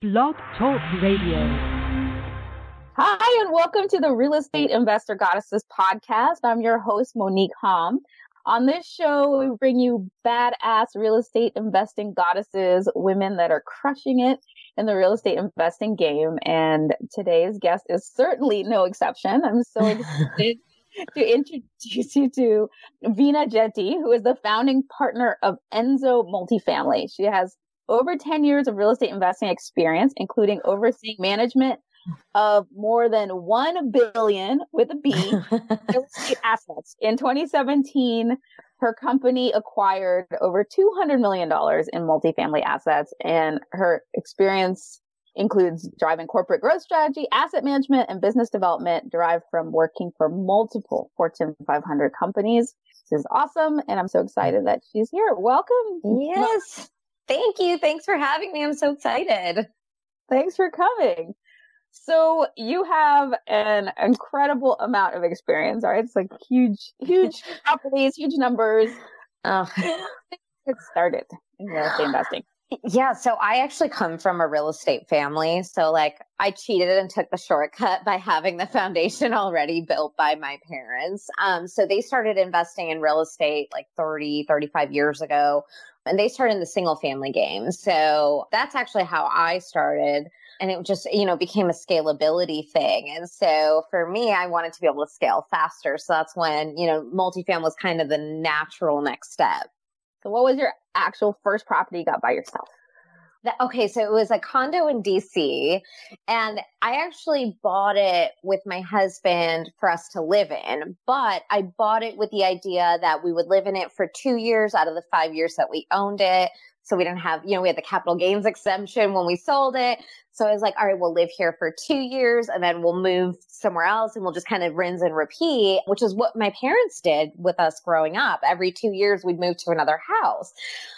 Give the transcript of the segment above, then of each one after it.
Blog Talk Radio. Hi, and welcome to the Real Estate Investor Goddesses podcast. I'm your host, Monique Hom. On this show, we bring you badass real estate investing goddesses, women that are crushing it in the real estate investing game. And today's guest is certainly no exception. I'm so excited to introduce you to Veena Jetty, who is the founding partner of Enzo Multifamily. She has over 10 years of real estate investing experience, including overseeing management of more than 1 billion with a B real estate assets. In 2017, her company acquired over $200 million in multifamily assets, and her experience includes driving corporate growth strategy, asset management, and business development derived from working for multiple Fortune 500 companies. This is awesome, and I'm so excited that she's here. Welcome. Yes. Thank you. Thanks for having me. I'm so excited. Thanks for coming. So you have an incredible amount of experience, right? It's like huge properties, huge numbers. Get started in real estate investing. Yeah. So I actually come from a real estate family. So I cheated and took the shortcut by having the foundation already built by my parents. So they started investing in real estate like 35 years ago, and they started in the single family game. So that's actually how I started. And it just, became a scalability thing. And so for me, I wanted to be able to scale faster. So that's when, multifamily was kind of the natural next step. So what was your actual first property you got by yourself? So it was a condo in DC, and I actually bought it with my husband for us to live in, but I bought it with the idea that we would live in it for 2 years out of the 5 years that we owned it. So we didn't have, we had the capital gains exemption when we sold it. So I was like, all right, we'll live here for 2 years and then we'll move somewhere else and we'll just kind of rinse and repeat, which is what my parents did with us growing up. Every 2 years we'd move to another house.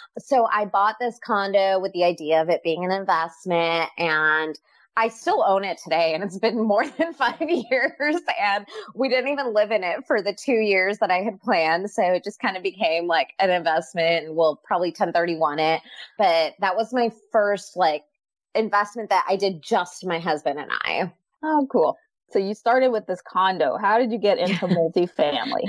So I bought this condo with the idea of it being an investment, and I still own it today, and it's been more than 5 years, and we didn't even live in it for the 2 years that I had planned. So it just kind of became like an investment, and we'll probably 1031 it. But that was my first investment that I did just my husband and I. Oh, cool. So you started with this condo. How did you get into multifamily?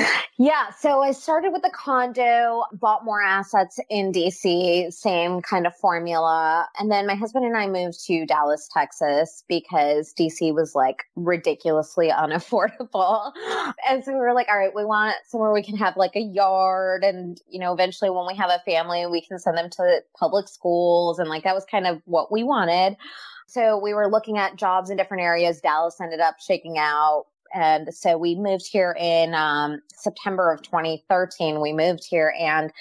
Yeah. So I started with the condo, bought more assets in DC, same kind of formula. And then my husband and I moved to Dallas, Texas, because DC was ridiculously unaffordable. And so we were like, all right, we want somewhere we can have a yard. And, eventually when we have a family, we can send them to public schools. And that was kind of what we wanted. So we were looking at jobs in different areas. Dallas ended up shaking out. And so we moved here in September of 2013. We moved here, and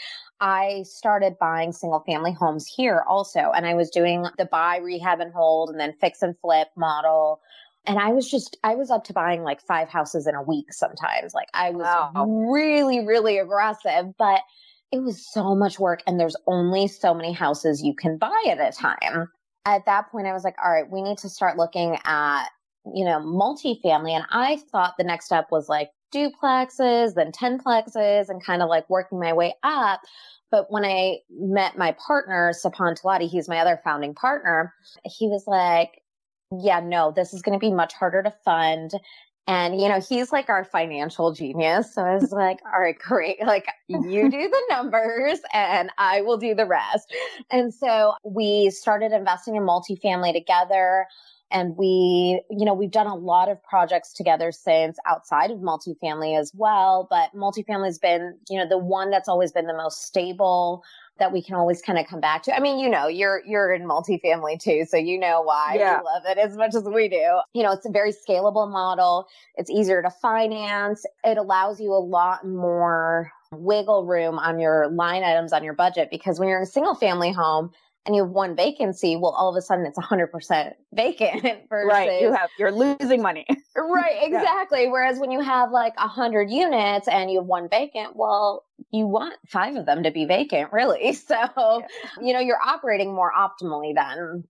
I started buying single family homes here also. And I was doing the buy, rehab, and hold, and then fix and flip model. And I was up to buying 5 houses in a week sometimes. I was really, really aggressive, but it was so much work. And there's only so many houses you can buy at a time. At that point, I was like, all right, we need to start looking at, multifamily. And I thought the next step was duplexes, then 10plexes, and kind of working my way up. But when I met my partner, Sapan Talati, he's my other founding partner, he was like, yeah, no, this is going to be much harder to fund. And, he's our financial genius. So I was like, all right, great. You do the numbers and I will do the rest. And so we started investing in multifamily together. And we've done a lot of projects together since, outside of multifamily as well. But multifamily has been, the one that's always been the most stable, that we can always kind of come back to. I mean, you're in multifamily too, so you know why we love it as much as we do. It's a very scalable model. It's easier to finance. It allows you a lot more wiggle room on your line items on your budget, because when you're in a single family home and you have one vacancy, well, all of a sudden it's 100% vacant. Versus, right. You're losing money. Right. Exactly. Yeah. Whereas when you have 100 units and you have one vacant, well, you want 5 of them to be vacant, really. So, you're operating more optimally then.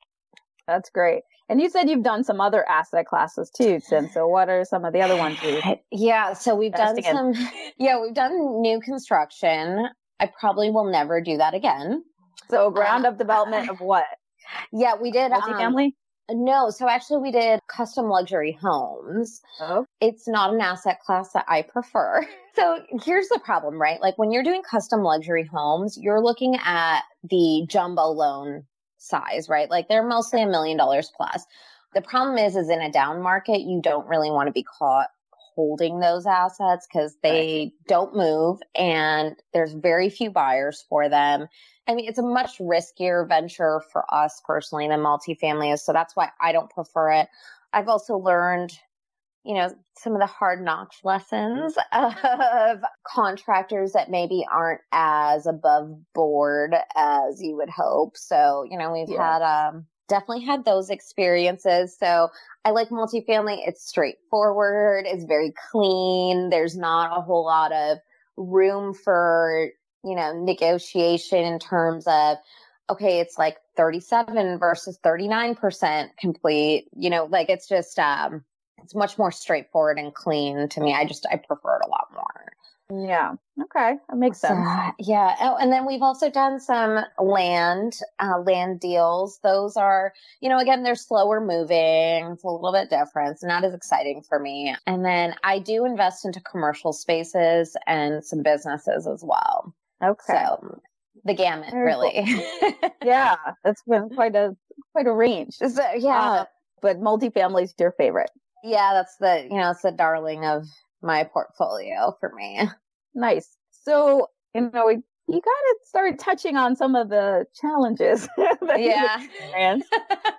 That's great. And you said you've done some other asset classes too, Tim. So what are some of the other ones you? Yeah. So we've done we've done new construction. I probably will never do that again. So ground up development of what? Yeah, we did. Multifamily? No, so actually we did custom luxury homes. Oh, It's not an asset class that I prefer. So here's the problem, right? Like when you're doing custom luxury homes, you're looking at the jumbo loan size, right? Like they're mostly $1 million plus. The problem is in a down market, you don't really want to be caught holding those assets because they don't move and there's very few buyers for them. I mean, it's a much riskier venture for us personally than multifamily is. So that's why I don't prefer it. I've also learned, some of the hard knocks lessons of contractors that maybe aren't as above board as you would hope. So, we've had, definitely had those experiences. So I like multifamily. It's straightforward. It's very clean. There's not a whole lot of room for, negotiation in terms of, okay, it's like 37 versus 39% complete, like it's just, it's much more straightforward and clean to me. I prefer it a lot more. yeah. Okay. That makes sense. Yeah. Oh, and then we've also done some land deals. Those are, again, they're slower moving. It's a little bit different. It's not as exciting for me. And then I do invest into commercial spaces and some businesses as well. Okay. So the gamut, really. Cool. Yeah. That's been quite a range. So, yeah. But multifamily is your favorite. Yeah, that's it's the darling of my portfolio for me. Nice. So, you kind of started touching on some of the challenges that you experienced.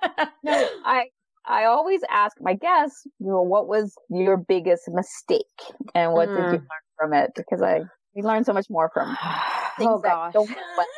I always ask my guests, what was your biggest mistake and what did you learn from it? Because we learn so much more from things that don't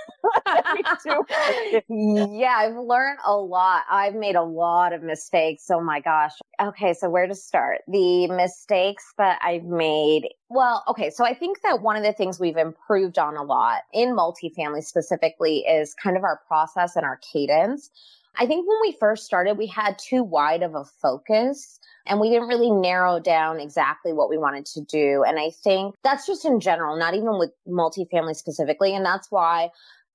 Yeah, I've learned a lot. I've made a lot of mistakes. Oh my gosh. Okay, so where to start? The mistakes that I've made. Well, okay, so I think that one of the things we've improved on a lot in multifamily specifically is kind of our process and our cadence. I think when we first started, we had too wide of a focus and we didn't really narrow down exactly what we wanted to do. And I think that's just in general, not even with multifamily specifically. And that's why,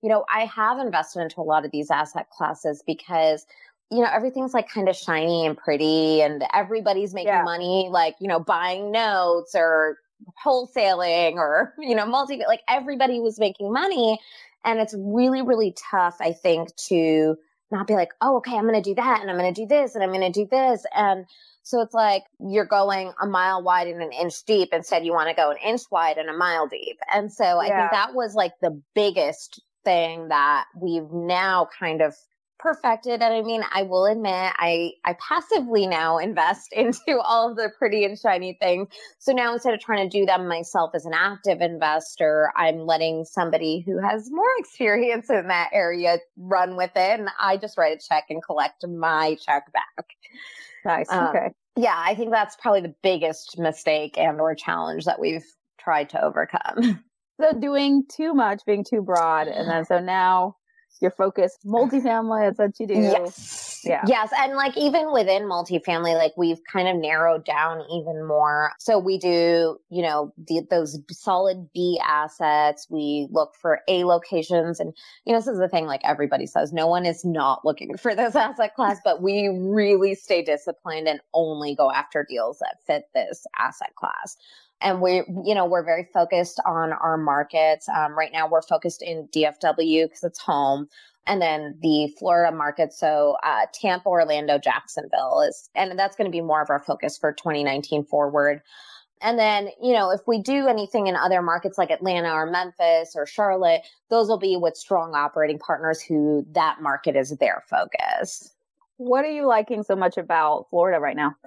I have invested into a lot of these asset classes because, everything's like kind of shiny and pretty and everybody's making money, like, buying notes or wholesaling or, like everybody was making money. And it's really, really tough, I think, to not be like, oh, okay, I'm going to do that and I'm going to do this and I'm going to do this. And so it's like you're going a mile wide and an inch deep. Instead, you want to go an inch wide and a mile deep. And so I think that was like the biggest thing that we've now kind of perfected. And I mean, I will admit, I passively now invest into all of the pretty and shiny things. So now instead of trying to do them myself as an active investor, I'm letting somebody who has more experience in that area run with it. And I just write a check and collect my check back. Nice. Okay. Yeah, I think that's probably the biggest mistake and or challenge that we've tried to overcome. So doing too much, being too broad. And then so now you're focused multifamily. That's what you do. Yes. Yeah. Yes. And like even within multifamily, like we've kind of narrowed down even more. So we do, those solid B assets. We look for A locations. And, this is the thing, like everybody says, no one is not looking for this asset class, but we really stay disciplined and only go after deals that fit this asset class. And we're very focused on our markets. Right now we're focused in DFW because it's home. And then the Florida market. So, Tampa, Orlando, Jacksonville and that's going to be more of our focus for 2019 forward. And then, if we do anything in other markets like Atlanta or Memphis or Charlotte, those will be with strong operating partners who that market is their focus. What are you liking so much about Florida right now?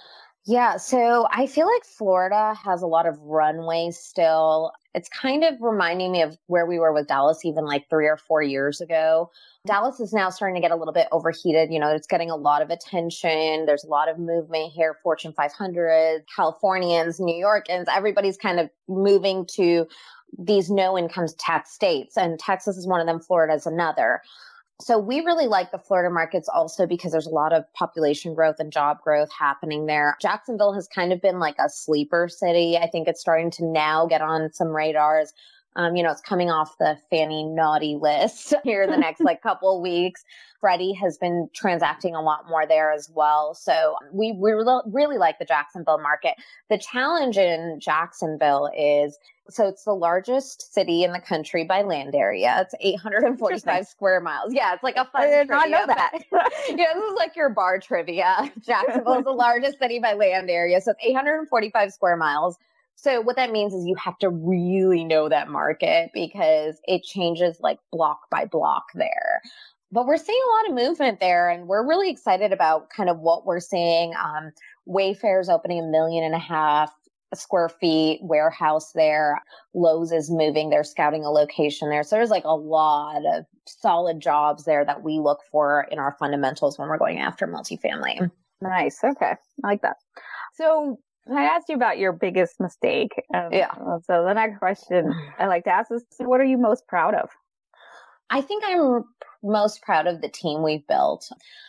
Yeah, so I feel like Florida has a lot of runway still. It's kind of reminding me of where we were with Dallas even like 3 or 4 years ago. Dallas is now starting to get a little bit overheated. It's getting a lot of attention. There's a lot of movement here, Fortune 500, Californians, New Yorkers, everybody's kind of moving to these no income tax states. And Texas is one of them. Florida is another. So we really like the Florida markets also because there's a lot of population growth and job growth happening there. Jacksonville has kind of been like a sleeper city. I think it's starting to now get on some radars. It's coming off the Fannie naughty list here in the next couple of weeks. Freddie has been transacting a lot more there as well. So we really like the Jacksonville market. The challenge in Jacksonville is, so it's the largest city in the country by land area. It's 845 square miles. Yeah, it's like a fun I did trivia. not know that. Yeah, this is like your bar trivia. Jacksonville is the largest city by land area. So it's 845 square miles. So what that means is you have to really know that market because it changes like block by block there. But we're seeing a lot of movement there, and we're really excited about kind of what we're seeing. Wayfair's opening 1.5 million square feet warehouse there. Lowe's is moving. They're scouting a location there. So there's like a lot of solid jobs there that we look for in our fundamentals when we're going after multifamily. Nice. Okay. I like that. So I asked you about your biggest mistake. So the next question I like to ask is, what are you most proud of? I think I'm most proud of the team we've built.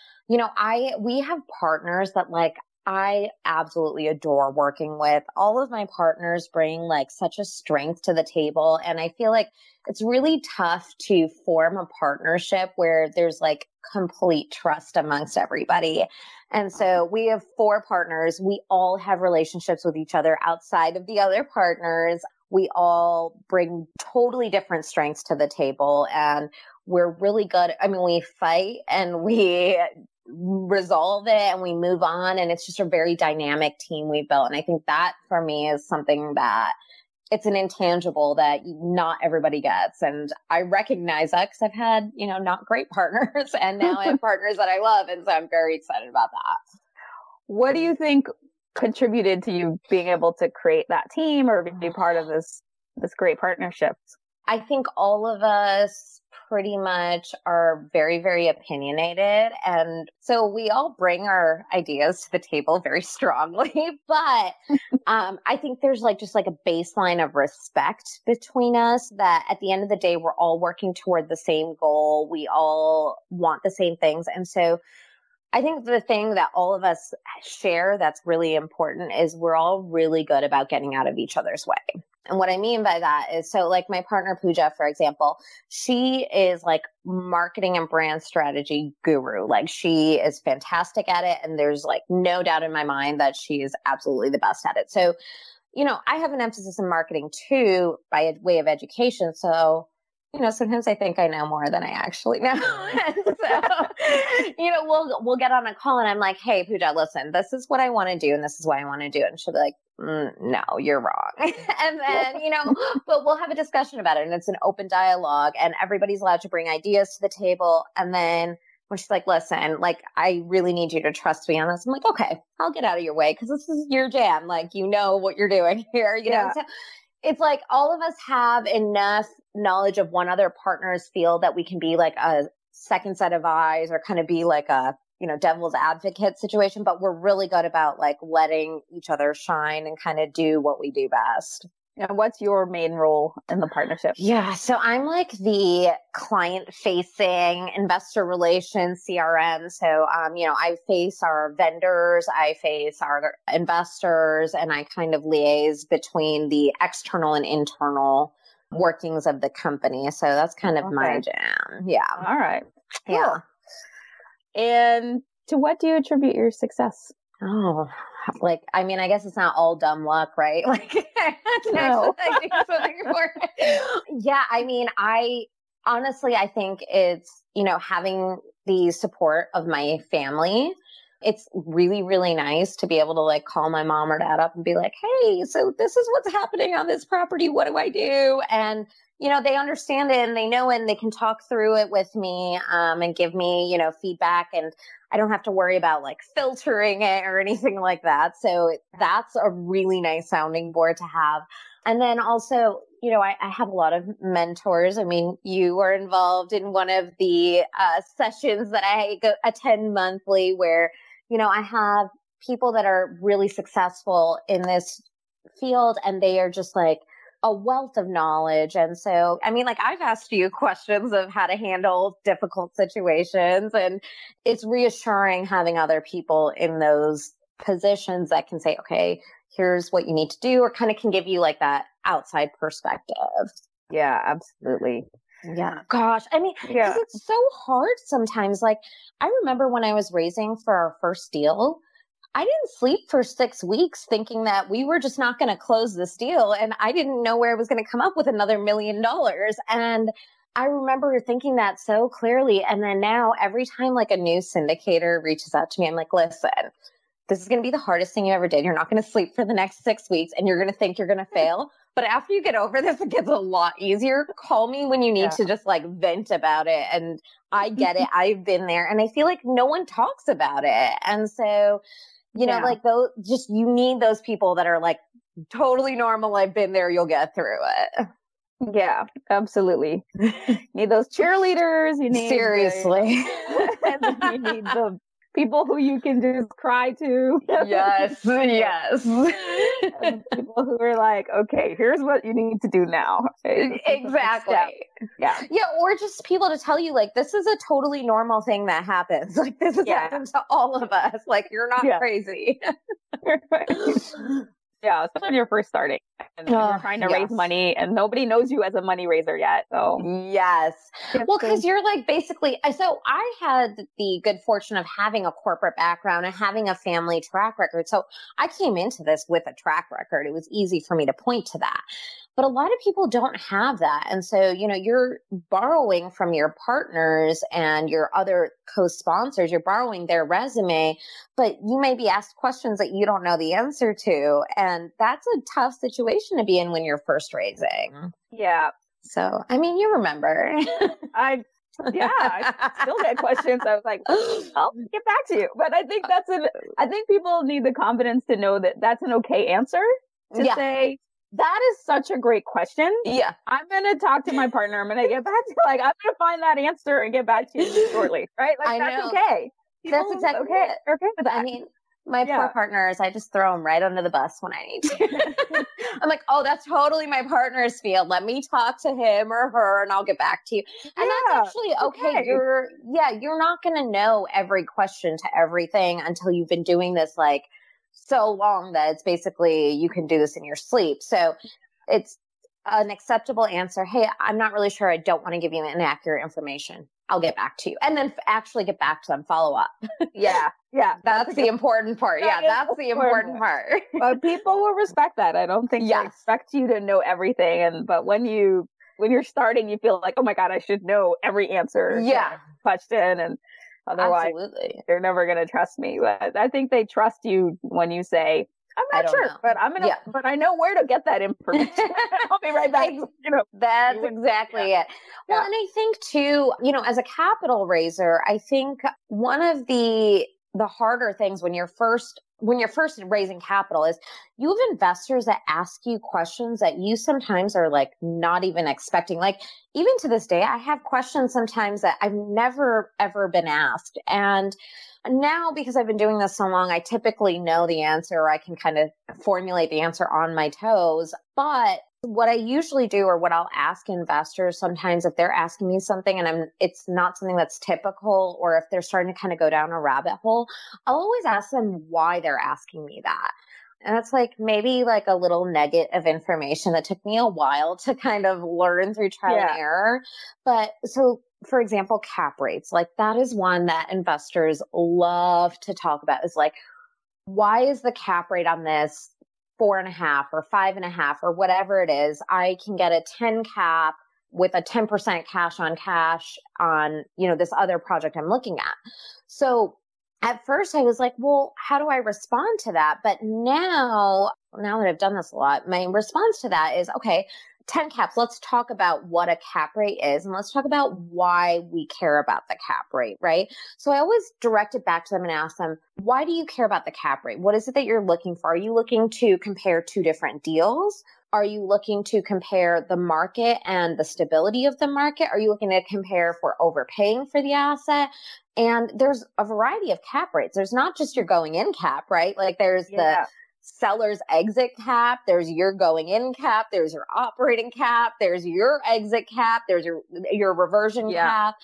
We have partners that I absolutely adore working with. All of my partners bring such a strength to the table. And I feel like it's really tough to form a partnership where there's complete trust amongst everybody. And so we have 4 partners. We all have relationships with each other outside of the other partners. We all bring totally different strengths to the table, and we're really good. I mean, we fight and we resolve it and we move on, and it's just a very dynamic team we've built. And I think that for me is something that it's an intangible that not everybody gets. And I recognize that because I've had, not great partners, and now I have partners that I love. And so I'm very excited about that. What do you think contributed to you being able to create that team or be part of this great partnership? I think all of us pretty much are very, very opinionated. And so we all bring our ideas to the table very strongly. But I think there's just a baseline of respect between us that at the end of the day, we're all working toward the same goal. We all want the same things. And so I think the thing that all of us share that's really important is we're all really good about getting out of each other's way. And what I mean by that is, so my partner Pooja, for example, she is marketing and brand strategy guru. She is fantastic at it. And there's no doubt in my mind that she is absolutely the best at it. So, I have an emphasis in marketing too by way of education. So, sometimes I think I know more than I actually know. And so, we'll get on a call and I'm like, hey, Pooja, listen, this is what I want to do. And this is why I want to do it. And she'll be like, no, you're wrong. And then, but we'll have a discussion about it. And it's an open dialogue and everybody's allowed to bring ideas to the table. And then when she's like, listen, I really need you to trust me on this. I'm like, okay, I'll get out of your way because this is your jam. You know what you're doing here. You know, so it's all of us have enough knowledge of one other partner's field that we can be a second set of eyes or kind of be a, devil's advocate situation, but we're really good about letting each other shine and kind of do what we do best. And what's your main role in the partnership? Yeah. So I'm the client facing investor relations CRM. So, I face our vendors, I face our investors, and I kind of liaise between the external and internal workings of the company. So that's kind of my jam. Yeah. All right. Cool. Yeah. And to what do you attribute your success? Oh, I guess it's not all dumb luck, right? No. I do something important. Yeah. I think it's, having the support of my family. It's really, really nice to be able to call my mom or dad up and be like, hey, so this is what's happening on this property. What do I do? And, they understand it and they know it and they can talk through it with me and give me, feedback. And I don't have to worry about filtering it or anything like that. So that's a really nice sounding board to have. And then also, I have a lot of mentors. I mean, you are involved in one of the sessions that I attend monthly where, I have people that are really successful in this field and they are just a wealth of knowledge. And so, I've asked you questions of how to handle difficult situations, and it's reassuring having other people in those positions that can say, okay, here's what you need to do, or kind of can give you that outside perspective. Yeah, absolutely. Yeah. Gosh. I mean, because it's so hard sometimes. Like, I remember when I was raising for our first deal, I didn't sleep for 6 weeks thinking that we were just not going to close this deal. And I didn't know where I was going to come up with another $1 million. And I remember thinking that so clearly. And then now every time like a new syndicator reaches out to me, I'm like, listen, this is going to be the hardest thing you ever did. You're not going to sleep for the next 6 weeks and you're going to think you're going to fail. But after you get over this, it gets a lot easier. Call me when you need to just like vent about it. And I get it. I've been there and I feel like no one talks about it. And so, you know, like those, just, you need those people that are like totally normal. I've been there. You'll get through it. Yeah, absolutely. You need those cheerleaders. You need seriously. And then you need the people who you can just cry to. Yes, yes. And people who are like, okay, here's what you need to do now. Exactly. Yeah. Yeah, or just people to tell you, like, this is a totally normal thing that happens. Like, this has happened to all of us. Like, you're not crazy. Yeah, especially when you're first starting and you're trying to raise money and nobody knows you as a money raiser yet. So yes. Well, because you're like basically, so I had the good fortune of having a corporate background and having a family track record. So I came into this with a track record. It was easy for me to point to that. But a lot of people don't have that. And so, you know, you're borrowing from your partners and your other co-sponsors, you're borrowing their resume, but you may be asked questions that you don't know the answer to. And that's a tough situation to be in when you're first raising. Yeah. So, I mean, you remember. I still get questions. I was like, I'll get back to you. But I think I think people need the confidence to know that that's an okay answer to say, that is such a great question. Yeah. I'm going to talk to my partner. I'm going to get back to I'm going to find that answer and get back to you shortly. Right? Like, that's okay. That's exactly it. Okay with that. I mean, my poor partners, I just throw them right under the bus when I need to. I'm like, oh, that's totally my partner's field. Let me talk to him or her and I'll get back to you. And that's actually okay. You're not going to know every question to everything until you've been doing this like so long that it's basically, you can do this in your sleep. So it's an acceptable answer. Hey, I'm not really sure. I don't want to give you inaccurate information. I'll get back to you. And then actually get back to them, follow up. Yeah. That's the important part. That's the important part. But people will respect that. I don't think they expect you to know everything. But when you're starting, you feel like, oh my God, I should know every answer to question. And otherwise, they're never going to trust me. But I think they trust you when you say, I'm not sure, but but I know where to get that information. I'll be right back. That's exactly it. Well, and I think too, as a capital raiser, I think one of the harder things when you're first raising capital is you have investors that ask you questions that you sometimes are like not even expecting. Like even to this day, I have questions sometimes that I've never ever been asked. And now, because I've been doing this so long, I typically know the answer, or I can kind of formulate the answer on my toes. But what I usually do, or what I'll ask investors sometimes if they're asking me something and it's not something that's typical, or if they're starting to kind of go down a rabbit hole, I'll always ask them why they're asking me that. And it's like maybe like a little nugget of information that took me a while to kind of learn through trial and error. But so, for example, cap rates, like that is one that investors love to talk about, is like, why is the cap rate on this 4.5 or 5.5 or whatever it is? I can get a 10 cap with a 10% cash on cash on, this other project I'm looking at. So at first I was like, well, how do I respond to that? But now that I've done this a lot, my response to that is, okay, 10 caps. Let's talk about what a cap rate is, and let's talk about why we care about the cap rate, right? So I always direct it back to them and ask them, why do you care about the cap rate? What is it that you're looking for? Are you looking to compare two different deals? Are you looking to compare the market and the stability of the market? Are you looking to compare if we're overpaying for the asset? And there's a variety of cap rates. There's not just your going in cap, right? Like there's the seller's exit cap, there's your going in cap, there's your operating cap, there's your exit cap, there's your reversion cap.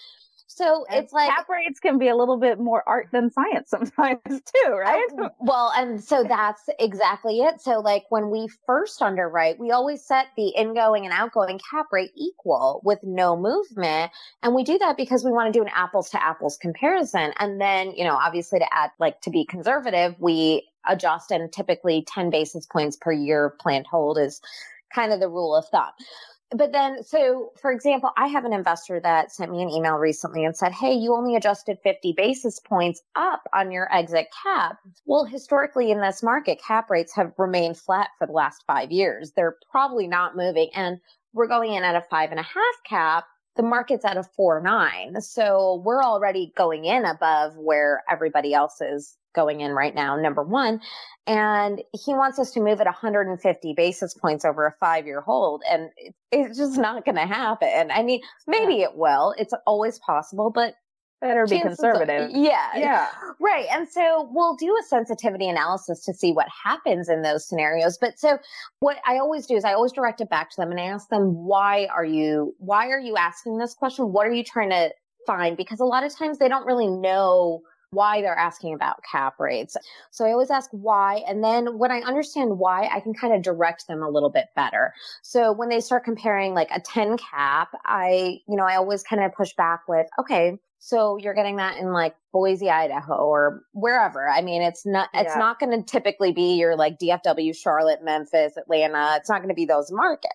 So And it's like cap rates can be a little bit more art than science sometimes too, right? well, and so that's exactly it. So like when we first underwrite, we always set the ingoing and outgoing cap rate equal with no movement. And we do that because we want to do an apples to apples comparison. And then, obviously to add, like to be conservative, we adjust, and typically 10 basis points per year planned hold is kind of the rule of thumb. But then, so for example, I have an investor that sent me an email recently and said, hey, you only adjusted 50 basis points up on your exit cap. Well, historically in this market, cap rates have remained flat for the last 5 years. They're probably not moving. And we're going in at a 5.5 cap. The market's at a 4.9. So we're already going in above where everybody else is going in right now, number one. And he wants us to move at 150 basis points over a 5-year hold. And it's just not going to happen. I mean, maybe it will. It's always possible, but better be conservative. Yeah. Right. And so we'll do a sensitivity analysis to see what happens in those scenarios. But so what I always do is I always direct it back to them and I ask them, why are you asking this question? What are you trying to find? Because a lot of times they don't really know why they're asking about cap rates. So I always ask why. And then when I understand why, I can kind of direct them a little bit better. So when they start comparing like a 10 cap, I always kind of push back with, okay, so you're getting that in like Boise, Idaho or wherever. I mean, it's not going to typically be your like DFW, Charlotte, Memphis, Atlanta. It's not going to be those markets.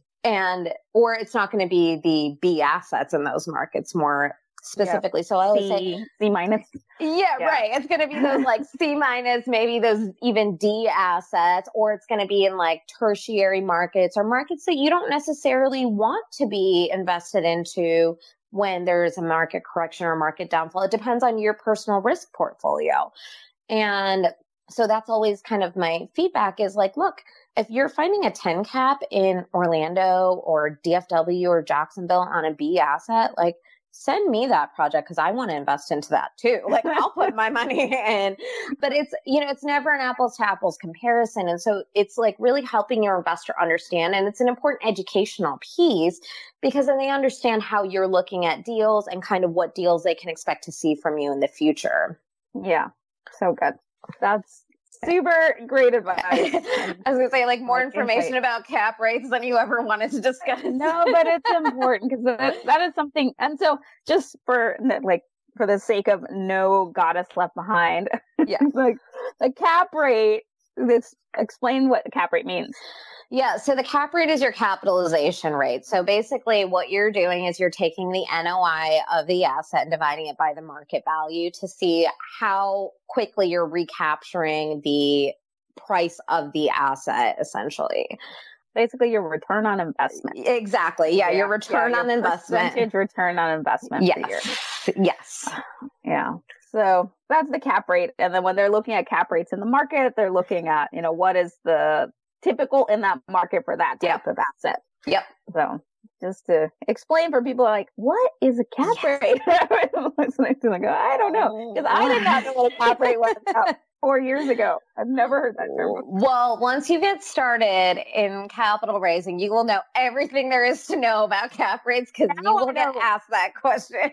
Or it's not going to be the B assets in those markets more specifically. Yeah. So I always say C minus. Yeah, right. It's going to be those like C minus, maybe those even D assets, or it's going to be in like tertiary markets or markets that you don't necessarily want to be invested into when there's a market correction or market downfall. It depends on your personal risk portfolio. And so that's always kind of my feedback is like, look, if you're finding a 10 cap in Orlando or DFW or Jacksonville on a B asset, like send me that project because I want to invest into that too. Like I'll put my money in, but it's never an apples to apples comparison. And so it's like really helping your investor understand. And it's an important educational piece because then they understand how you're looking at deals and kind of what deals they can expect to see from you in the future. Yeah. So good. That's super great advice. I was going to say, like, more information about cap rates than you ever wanted to discuss. No, but it's important because that is something. And so just for the sake of no goddess left behind, like the cap rate, explain what cap rate means. Yeah. So the cap rate is your capitalization rate. So basically what you're doing is you're taking the NOI of the asset and dividing it by the market value to see how quickly you're recapturing the price of the asset, essentially. Basically your return on investment. Exactly. Yeah. Your return on investment. Percentage return on investment. Yes. Yeah. So that's the cap rate. And then when they're looking at cap rates in the market, they're looking at, what is the typical in that market for that type of asset. Yep. So just to explain for people like, what is a cap rate? Listening to them go, I don't know. Because I did not know what a cap rate was about 4 years ago. I've never heard that term. Well, once you get started in capital raising, you will know everything there is to know about cap rates because you will get asked that question.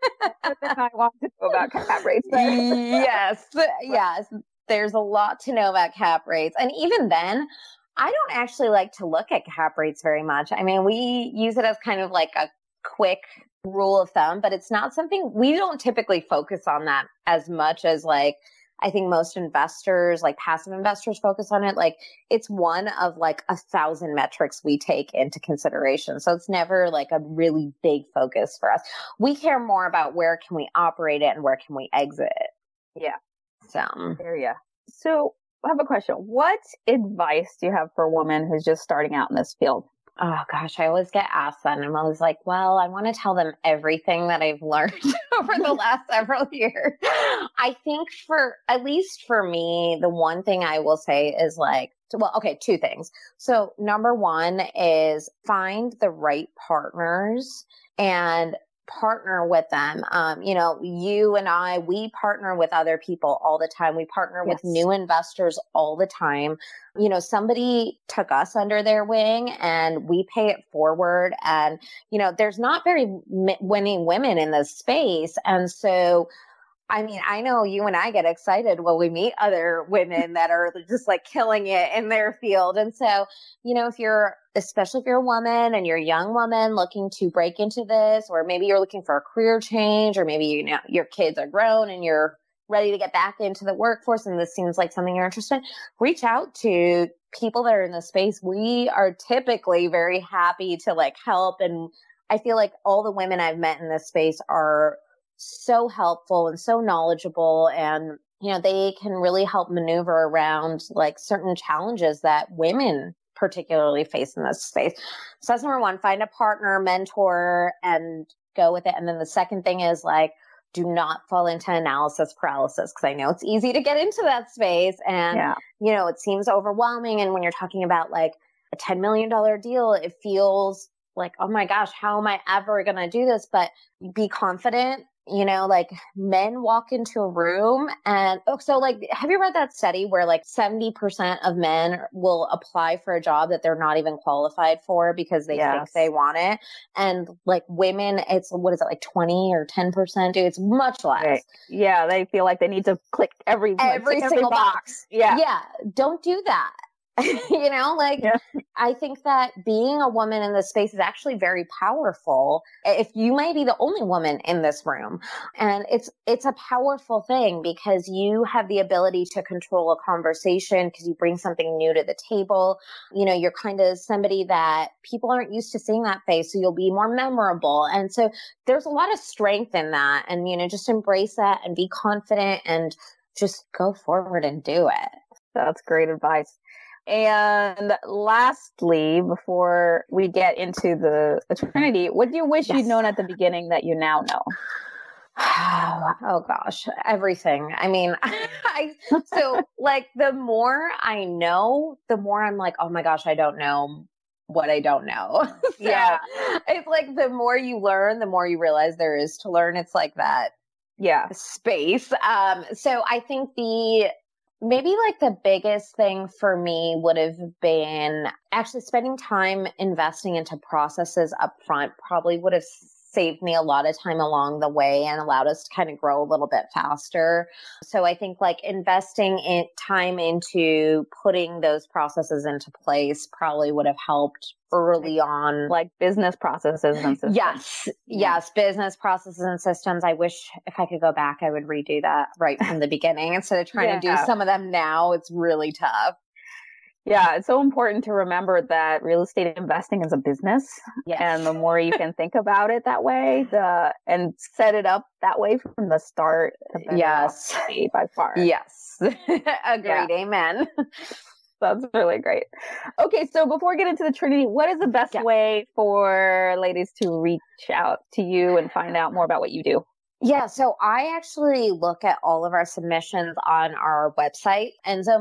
I want to know about cap rates. Yes. There's a lot to know about cap rates. And even then, I don't actually like to look at cap rates very much. I mean, we use it as kind of like a quick rule of thumb, but it's not something we don't typically focus on that as much as like, I think most investors, like passive investors focus on it. Like it's one of like 1,000 metrics we take into consideration. So it's never like a really big focus for us. We care more about where can we operate it and where can we exit it. Yeah. So, So I have a question. What advice do you have for a woman who's just starting out in this field? Oh gosh, I always get asked that and I'm always like, well, I want to tell them everything that I've learned over the last several years. I think at least for me, the one thing I will say is like, two things. So number one is find the right partners and partner with them. You and I, we partner with other people all the time. We partner with new investors all the time. Somebody took us under their wing and we pay it forward. And, there's not very many women in this space. And so, I know you and I get excited when we meet other women that are just like killing it in their field. And so, especially if you're a woman and you're a young woman looking to break into this, or maybe you're looking for a career change, or maybe, your kids are grown and you're ready to get back into the workforce and this seems like something you're interested in, reach out to people that are in the space. We are typically very happy to like help. And I feel like all the women I've met in this space are so helpful and so knowledgeable, and they can really help maneuver around like certain challenges that women particularly face in this space. So that's number one, find a partner, mentor, and go with it. And then the second thing is like, do not fall into analysis paralysis, because I know it's easy to get into that space and it seems overwhelming. And when you're talking about like a $10 million deal, it feels like, oh my gosh, how am I ever going to do this? But be confident. Like men walk into a room and have you read that study where like 70% of men will apply for a job that they're not even qualified for because they think they want it? And like women, it's, what is it, like 20 or 10%? Dude, it's much less. Right. Yeah. They feel like they need to click every single box. Yeah. Yeah. Don't do that. I think that being a woman in this space is actually very powerful. If you may be the only woman in this room, and it's a powerful thing because you have the ability to control a conversation because you bring something new to the table. You're kind of somebody that people aren't used to seeing that face, so you'll be more memorable. And so there's a lot of strength in that, and just embrace that and be confident and just go forward and do it. That's great advice. And lastly, before we get into the Trinity, what do you wish you'd known at the beginning that you now know? Oh gosh, everything. So like the more I know, the more I'm like, oh my gosh, I don't know what I don't know. It's like the more you learn, the more you realize there is to learn. It's like that space. So I think maybe like the biggest thing for me would have been actually spending time investing into processes up front. Probably would have saved me a lot of time along the way and allowed us to kind of grow a little bit faster. So I think like investing in time into putting those processes into place probably would have helped early on. Like business processes and systems. Yes. Business processes and systems. I wish if I could go back, I would redo that right from the beginning instead of trying to do some of them now. It's really tough. Yeah, it's so important to remember that real estate investing is a business. And the more you can think about it that way, and set it up that way from the start, the better by far. Yes. Agreed. Amen. That's really great. Okay, so before we get into the Trinity, what is the best way for ladies to reach out to you and find out more about what you do? Yeah, so I actually look at all of our submissions on our website,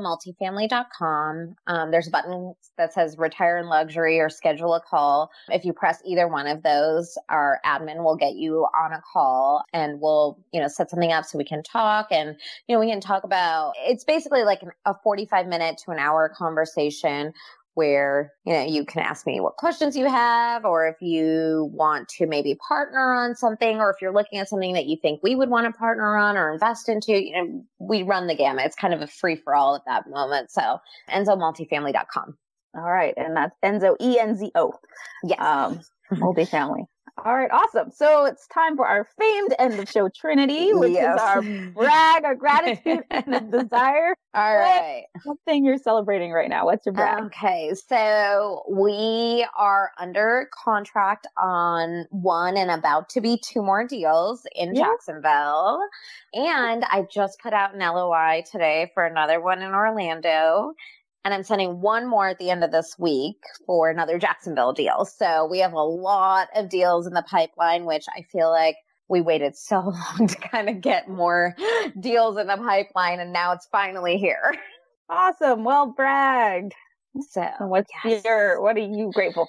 enzomultifamily.com. There's a button that says retire in luxury or schedule a call. If you press either one of those, our admin will get you on a call and we'll, set something up so we can talk. And, we can talk about, it's basically like a 45-minute to an hour conversation where, you can ask me what questions you have, or if you want to maybe partner on something, or if you're looking at something that you think we would want to partner on or invest into, we run the gamut. It's kind of a free for all at that moment. So enzomultifamily.com. All right. And that's Enzo, ENZO. Yes. Multifamily. All right, awesome. So it's time for our famed end of show Trinity, which is our brag, our gratitude, and a desire. All right. What thing you're celebrating right now? What's your brag? Okay, so we are under contract on one and about to be two more deals in Jacksonville. And I just put out an LOI today for another one in Orlando. And I'm sending one more at the end of this week for another Jacksonville deal. So we have a lot of deals in the pipeline, which I feel like we waited so long to kind of get more deals in the pipeline. And now it's finally here. Awesome. Well bragged. So what are you grateful for?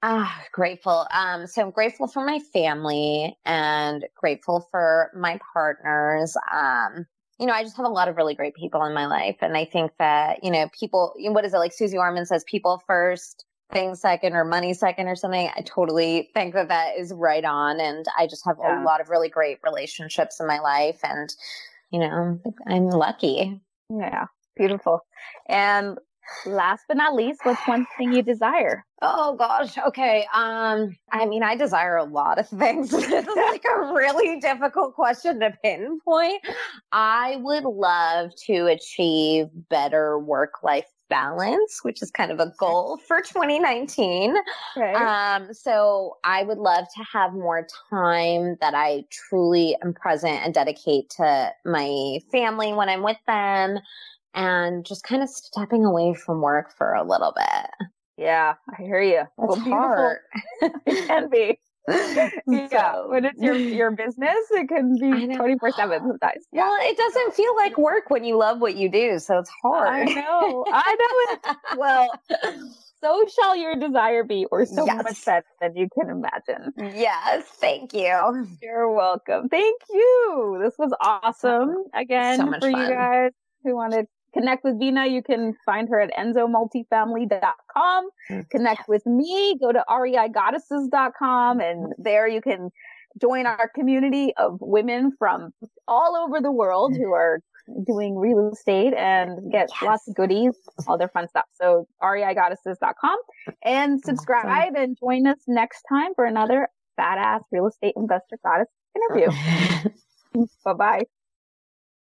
Grateful. So I'm grateful for my family and grateful for my partners. I just have a lot of really great people in my life. And I think that, people, what is it, like Susie Orman says, people first, things second, or money second or something. I totally think that is right on. And I just have a lot of really great relationships in my life. And, I'm lucky. Yeah. Beautiful. And last but not least, what's one thing you desire? Oh gosh. Okay. I desire a lot of things. This is like a really difficult question to pinpoint. I would love to achieve better work-life balance, which is kind of a goal for 2019. Okay. So I would love to have more time that I truly am present and dedicate to my family when I'm with them, and just kind of stepping away from work for a little bit. Yeah, I hear you. It's hard. It can be. Yeah, when it's your business, it can be 24/7 sometimes. Yeah. Well, it doesn't feel like work when you love what you do, so it's hard. I know it. Well, so shall your desire be, or so much better than you can imagine. Yes, thank you. You're welcome. Thank you. This was awesome. Again, so much for fun. You guys who want to connect with Vina, you can find her at enzomultifamily.com. Connect with me, go to reigoddesses.com, and there you can join our community of women from all over the world who are doing real estate and get lots of goodies, all their fun stuff. So reigoddesses.com, and subscribe and join us next time for another badass real estate investor goddess interview. Bye-bye.